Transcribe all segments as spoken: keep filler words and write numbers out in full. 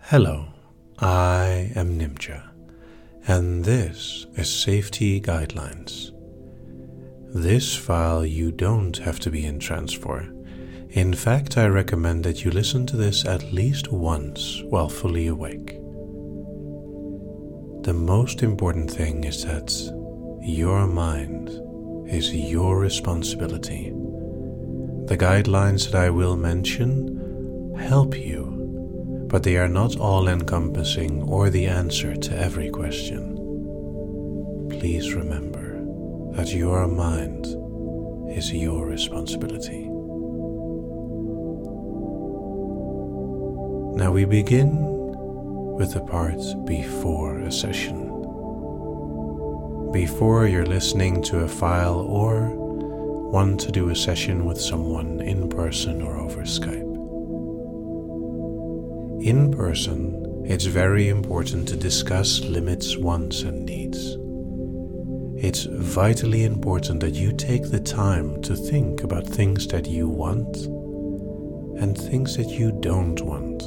Hello, I am Nimja, and this is Safety Guidelines. This file you don't have to be in trance for. In fact, I recommend that you listen to this at least once while fully awake. The most important thing is that your mind is your responsibility. The guidelines that I will mention help you, but they are not all-encompassing or the answer to every question. Please remember that your mind is your responsibility. Now we begin with the part before a session. Before you're listening to a file or want to do a session with someone in person or over Skype. In person, it's very important to discuss limits, wants, and needs. It's vitally important that you take the time to think about things that you want and things that you don't want.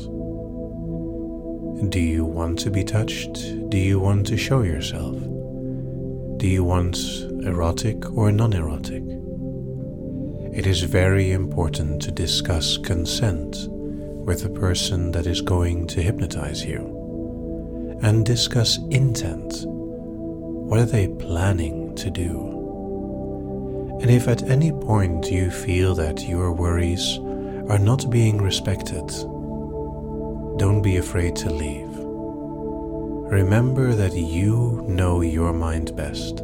Do you want to be touched? Do you want to show yourself? Do you want erotic or non-erotic? It is very important to discuss consent with the person that is going to hypnotize you, and discuss intent. What are they planning to do? And if at any point you feel that your worries are not being respected, don't be afraid to leave. Remember that you know your mind best.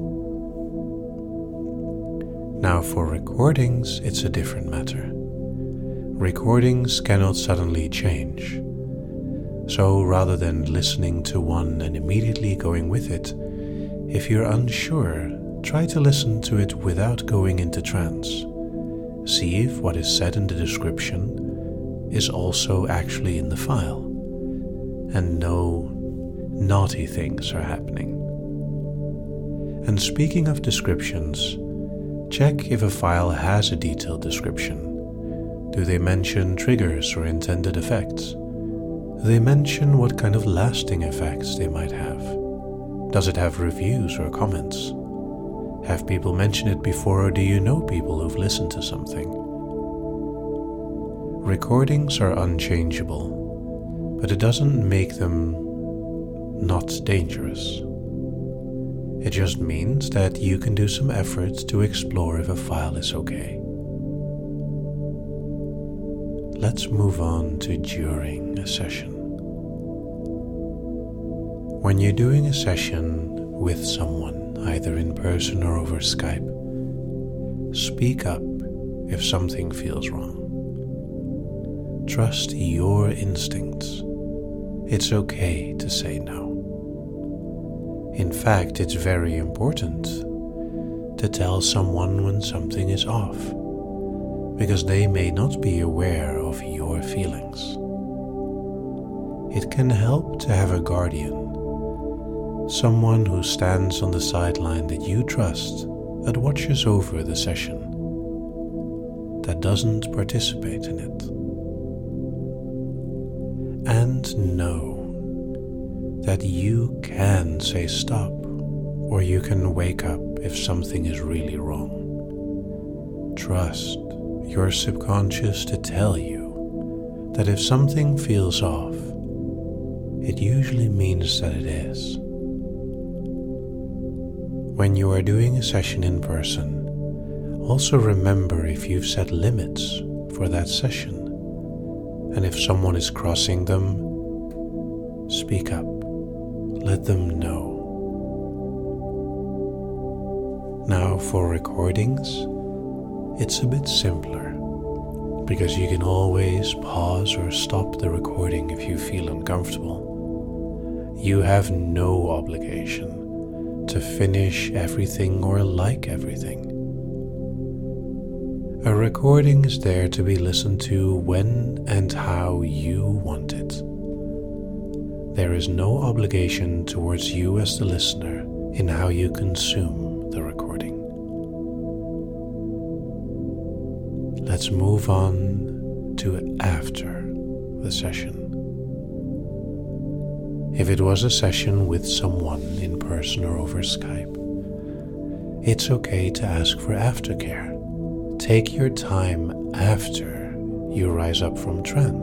Now for recordings, it's a different matter. Recordings cannot suddenly change. So rather than listening to one and immediately going with it, if you're unsure, try to listen to it without going into trance. See if what is said in the description is also actually in the file, and no naughty things are happening. And speaking of descriptions, check if a file has a detailed description. Do they mention triggers or intended effects? Do they mention what kind of lasting effects they might have? Does it have reviews or comments? Have people mentioned it before, or do you know people who've listened to something? Recordings are unchangeable, but it doesn't make them not dangerous. It just means that you can do some effort to explore if a file is okay. Let's move on to during a session. When you're doing a session with someone, either in person or over Skype, speak up if something feels wrong. Trust your instincts. It's okay to say no. In fact, it's very important to tell someone when something is off, because they may not be aware of your feelings. It can help to have a guardian, someone who stands on the sideline that you trust, that watches over the session, that doesn't participate in it. And know that you can say stop, or you can wake up if something is really wrong. Trust your subconscious to tell you that if something feels off, it usually means that it is. When you are doing a session in person, also remember if you've set limits for that session, and if someone is crossing them, speak up, let them know. Now for recordings, it's a bit simpler, because you can always pause or stop the recording if you feel uncomfortable. You have no obligation to finish everything or like everything. A recording is there to be listened to when and how you want it. There is no obligation towards you as the listener in how you consume the recording. Let's move on to after the session. If it was a session with someone in person or over Skype, it's okay to ask for aftercare. Take your time after you rise up from trance.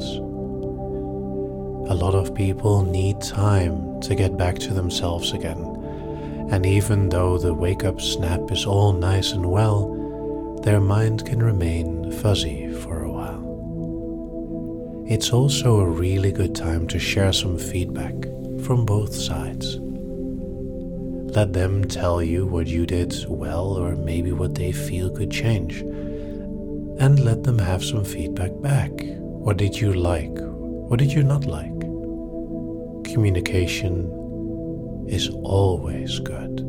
A lot of people need time to get back to themselves again, and even though the wake-up snap is all nice and well, their mind can remain fuzzy for a while. It's also a really good time to share some feedback from both sides. Let them tell you what you did well or maybe what they feel could change, and let them have some feedback back. What did you like? What did you not like? Communication is always good.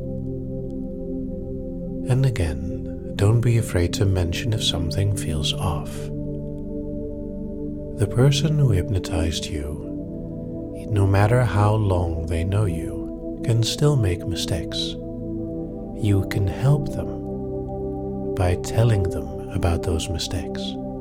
And again, don't be afraid to mention if something feels off. The person who hypnotized you, no matter how long they know you, can still make mistakes. You can help them by telling them about those mistakes.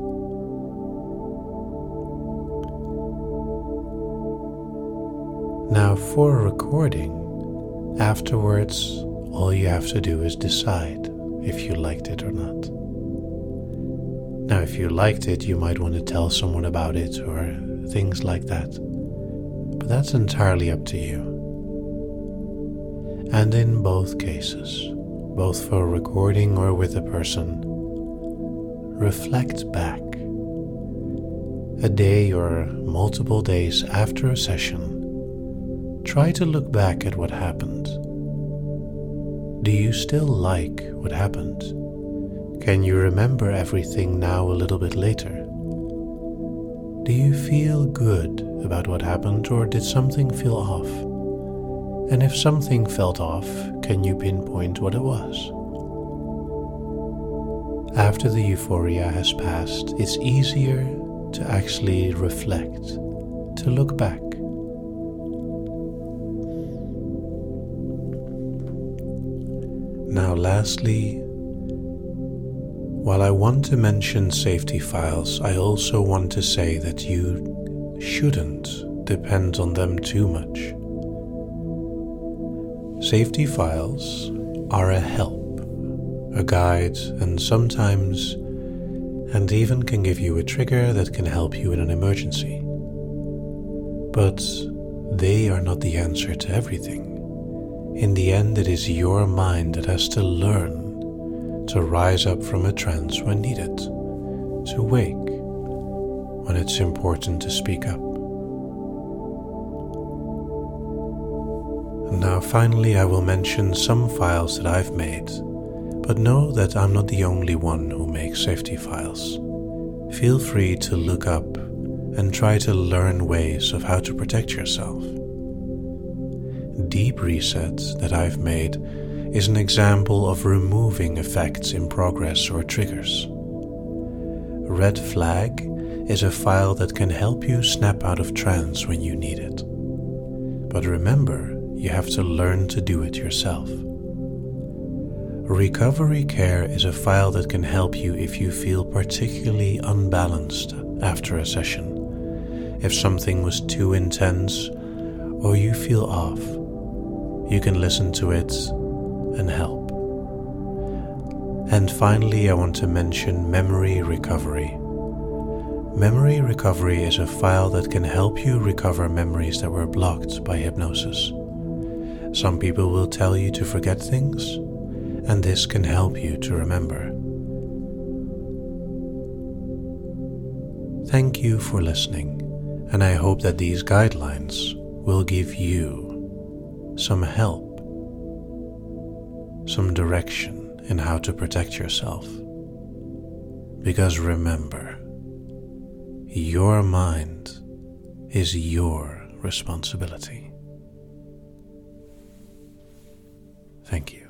Now for a recording, afterwards all you have to do is decide if you liked it or not. Now if you liked it, you might want to tell someone about it or things like that, but that's entirely up to you. And in both cases, both for a recording or with a person, reflect back. A day or multiple days after a session, try to look back at what happened. Do you still like what happened? Can you remember everything now a little bit later? Do you feel good about what happened, or did something feel off? And if something felt off, can you pinpoint what it was? After the euphoria has passed, it's easier to actually reflect, to look back. Now lastly, while I want to mention safety files, I also want to say that you shouldn't depend on them too much. Safety files are a help, a guide, and sometimes, and even can give you a trigger that can help you in an emergency. But they are not the answer to everything. In the end, it is your mind that has to learn to rise up from a trance when needed, to wake when it's important to speak up. And now finally I will mention some files that I've made, but know that I'm not the only one who makes safety files. Feel free to look up and try to learn ways of how to protect yourself. Deep Reset that I've made is an example of removing effects in progress or triggers. Red Flag is a file that can help you snap out of trance when you need it. But remember, you have to learn to do it yourself. Recovery Care is a file that can help you if you feel particularly unbalanced after a session. If something was too intense or you feel off, you can listen to it and help. And finally, I want to mention Memory Recovery. Memory Recovery is a file that can help you recover memories that were blocked by hypnosis. Some people will tell you to forget things, and this can help you to remember. Thank you for listening, and I hope that these guidelines will give you some help, some direction in how to protect yourself. Because remember, your mind is your responsibility. Thank you.